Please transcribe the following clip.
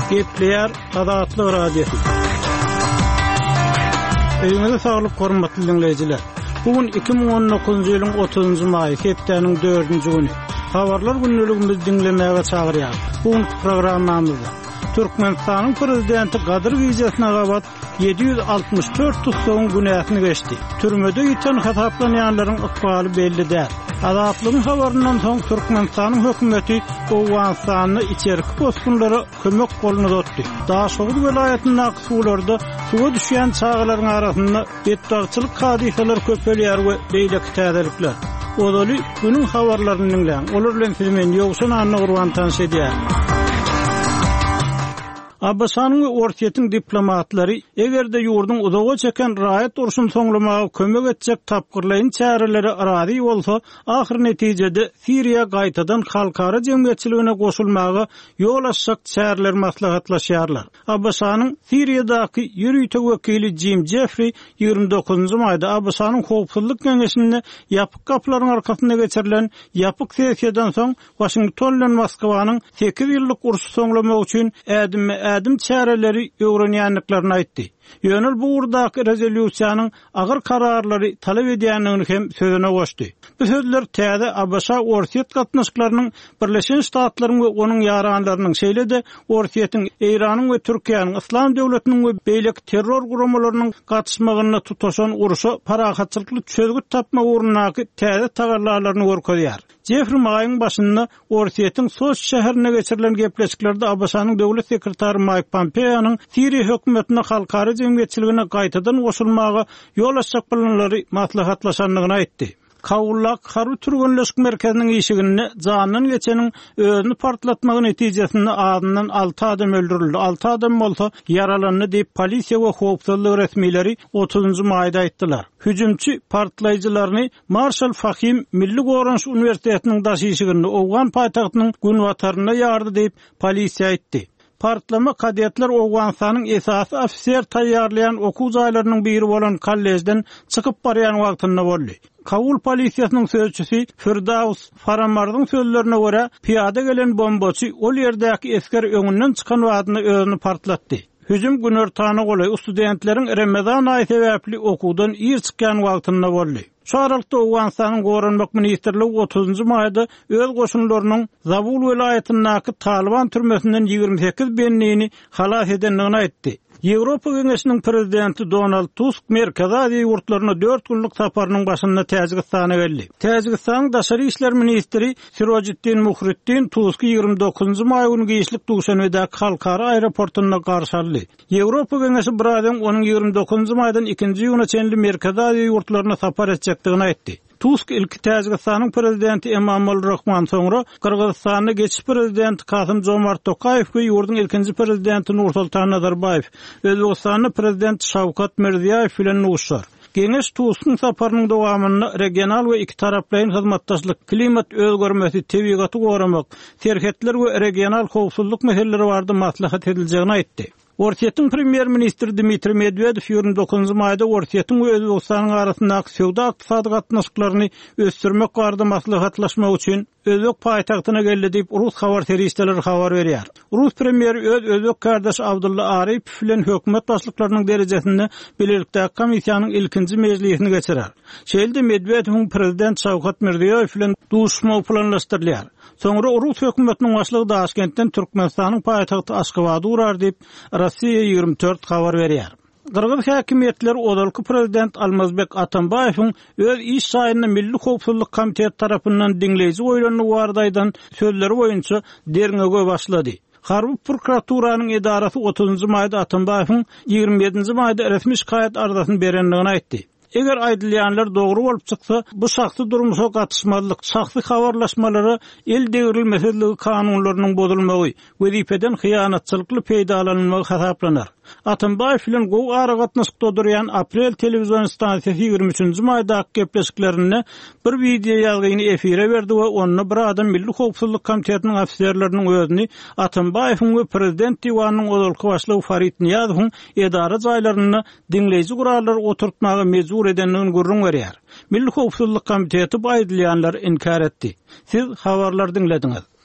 Gepleyer Adatlı Radio. Öňüňizde saglyk hormatly dinleýijiler. Bugün 2019 ýylyň 30 maý hepdeniň 4-nji güni. Habarlar günneligimizi dinlemäge çagyrýar. Bugün programmamyzda Türkmenistanyň prezidenti Gadir Wijasyna gabat 764 tutsagyň günäsini geçdi. Türmede ýeten hataplanýanlaryň ykbaly belli däl. Adatlyň habaryndan soň Türkmenistanyň hökümeti Owganstanyny içerki postunlara kömek goluna tutdy. Daşoğlu welaýatynyň aksuwlarda suwa düşýän çağlaryň arasynda betdagçylyk hadiseler köpelýär we beýle täzelikler. Odaly günüň habarlaryny dinleýän. Olar bilen filmen ýogşan anna gurban tanış edýär. Abbasanyň we Ortiýetiň diplomatlary egerde ýurdun udaga çeken raýat urşun soňlamagy kömek etjek tapgyrlaýyn çäreleri arazy bolsa, ahir netijede Siriýa gaýtadan halkara jemgyýetçiligine goşulmagy ýol açjak çäreler maslahatlaşýarlar. Abbasanyň Siriýadaky ýürüýtek wekili Jim Jeffrey 29-njy maýda Abbasanyň howpsuzlyk geňeşinde ýapyk gaplaryň arkasynda geçirilen ýapyk sessiýadan soň Washington bilen Moskwanyň 8 ýyllyk urşy soňlamagy üçin ädim çäreleri öwrenýänliklaryny aýtdy. Ýönel bu urdaky rezolýusiýanyň agyr kararlary talap edýänligini hem sözüne goşdy. Bu sözler täze Abbasa Ortiýet gatnaşyklarynyň Birleşen Ştatlaryň we onuň ýaranlarynyň şeýlede Ortiýetiň, Eýranyň we Türkiýanyň Islam döwletiniň we beýlek terror guramalarynyň gatnaşmagyna tutaşan uruşa parahatçylykly çözgüt tapma uğrunaky täze tagarlarlaryny görkezýär. Jeffrey maýyň başynda Ortiýetiň Soç şäherine geçirilen gepleşiklerde Abbasanyň döwlet sekretary Mike Pompeo'nyň Siriýa hökümetine halkara jemgyýetçiligine gaýtadan goşulmagy ýol açjak planlary maslahatlaşanlygyny aýtdy. Kawullak harby türgenleşik merkeziniň işigini janyny geçeniň özüni partlatmagy netijesinde adından 6 adam öldürildi. 6 adam bolsa yaralandy diýip polisiýa we howpsuzlyk resmileri 30-njy maýda aýtdylar. Hüjümçi partlaýjylaryny Marshall Fahim Milli Gorans Universitetiniň daşyşygyny Owgan paýtagtynyň günwataryna ýardy diýip polisiýa aýtdy. Partlama kadetler Owganstanyň esasy ofisier taýýarlayan okuw jaýlarynyň biri bolan kollejden çykyp barýan wagtynda boldy. Kabul polisiýasynyň sözçüsi Firdaus Faramardyň sözlerine görä, piýada gelen bombaçy ol ýerdäki esker öňünden çykan wadyny özüni partlatdy. Hüjüm günertany golay studentleriň Ramazan aýy sebäpli okuwdan ýer çykýan wagtynda boldy. Şu aralykda Owganstanyň Goranmak ministrligi 30-njy maýda öz goşunlarynyň Zabul welaýatynyň Taliban türmesinden 28 benliğini halas edenligini aýtdy. Ýewropa Geňeşiniň prezidenti Donald Tusk Merkez Aziýa ýurtlaryna 4 günlük saparynyň başynda Täjikistana geldi. Täjikistanyň daşary işler ministri Sirojiddin Muhriddin Tusk'y 29-njy maý günü giýişlik Duşanbedäki halkara aeroportuna garşy aldy. Ýewropa Geňeşi birazdan onuň 29-njy maýdan 2-nji ýygyna çenli Merkez Aziýa ýurtlaryna sapar etjekdigini aýtdy. Tusk ilki Täjikistanyň prezidenti Emomali Rahman soňra Kyrgyzstanyň geçiş prezidenti Kasym-Jomart Tokaýew we ýurdun ilkinji prezidenti Nursultan Nazarbayew, Özbegistanyň prezidenti Şawkat Mirziýoýew bilen uguşýar. Geňeş Tusk'yň saparynyň dowamyny regional we iki taraplaryň hyzmatdaşlyk, klimat özgermesi, tebigaty goramak, serhetler we regional howpsuzlyk meseleleri barada maslahat ediljegini aýtdy. Ortiýetiň premier ministri Dmitri Medvedev 29-njy maýda Ortiýetiň we Özbegistanyň arasyndaky sowda-ykdysady gatnaşyklaryny ösdürmek barada maslahatlaşmak üçin Özbek paýtagtyna geldi diýip Rus habar terişdeleri habar berýär. Rus premieri Özbek kardeş Abdulla Aripov bilen hökümet başlyklarynyň derejesinde bilelikdäki komissiýanyň ilkinji mejlisini geçirer. Şeýle Medvedewiň prezident Şawkat Mirziýoýew bilen duşma planlaşdyrylýar. Soňra Rus hökümetiniň başlygy Daşkentden Türkmenistanyň paýtagty Aşgabatda urar diýip Rossiýa 24 habar berýär. Kırgız häkimetleri odalky prezident Almazbek Atambayewiň öz iş saýyny Milli Howpsuzlyk Komiteti tarapyndan diňleýiji oýlanyny wardaýdan sözleri boýunça derňege başlady. Harby prokuraturanyň edarasy 30-njy maýda Atambayewiň 27-nji maýda resmi şikaýet arzasyny berenligini aýtdy. Eger aýdylýanlar dogry bolup çyksa, bu şahsy durmuşa gatnaşmalyk, şahsy habarlaşmalary el degrilmeseligi kanunlarynyň bozulmagy, wezipeden hyýanatçylykly peýdalanmagy hasaplanar. Atambayew bilen gowy ara gatnaşykda durýan Aprel telewizion stansiýasy 23-nji maýdaky gepleşiklerini bir video ýazgyny efire berdi we ony bir adam Milli Howpsuzlyk Komitetiniň ofisiýerleriniň özüni Atambayewiň we prezident diwanynyň odalky başlygy Farit Niýazowyň edara jaýlaryny diňleýiji gurallar oturtmagy mejbur edenligini görüň berýär. Milli Howpsuzlyk Komiteti bu aýdylýanlary inkar etdi. Siz habarlar dinlediňiz.